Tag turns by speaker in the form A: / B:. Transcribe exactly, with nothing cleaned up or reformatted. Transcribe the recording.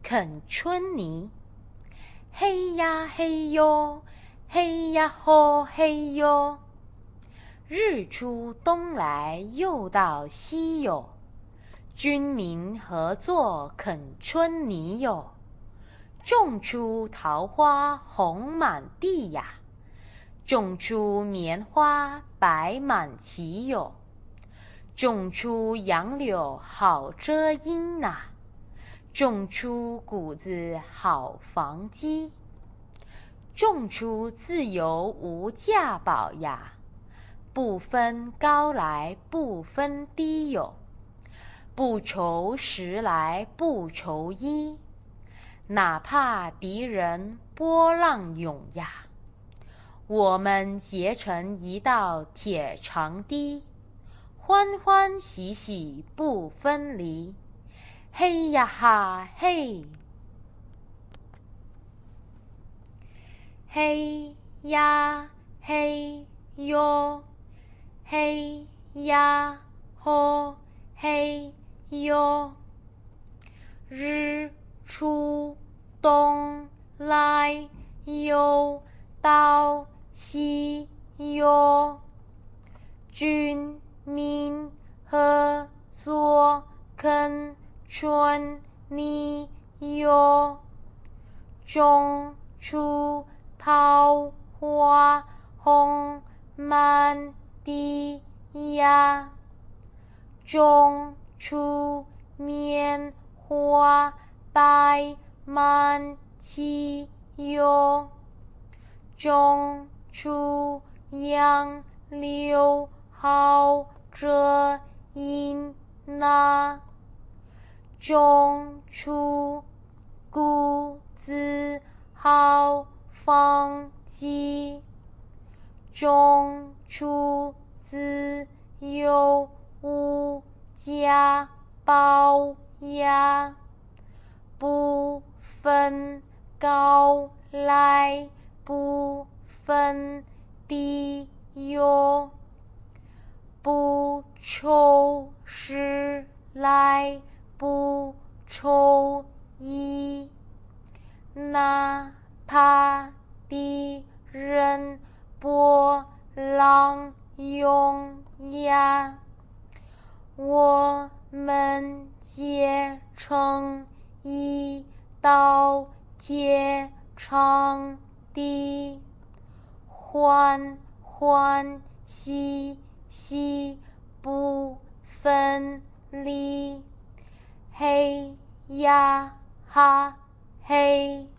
A: 啃春泥。嘿呀嘿哟，嘿呀吼嘿哟。日出东来又到西哟，军民合作啃春泥哟。种出桃花红满地呀，种出棉花白满旗哟。种出杨柳好遮阴呐，种出谷子好防饥。种出自由无价宝呀，不分高来不分低哟。不愁时来不愁衣，哪怕敌人波浪涌呀，我们结成一道铁长堤，欢欢喜喜不分离。嘿呀哈嘿，嘿呀嘿哟，嘿呀吼嘿哟。日出东来又到西哟，军民合作啃春泥哟。种出桃花红满地呀，种出棉花白满旗哟。种出杨柳好遮阴呐，种出谷子好防饥。种出自由无价宝呀，不分高来不分低哟。不愁时来不愁衣，哪怕敌人波浪涌呀，我们结成一道铁长堤，欢欢喜喜不分离。嘿呀哈嘿。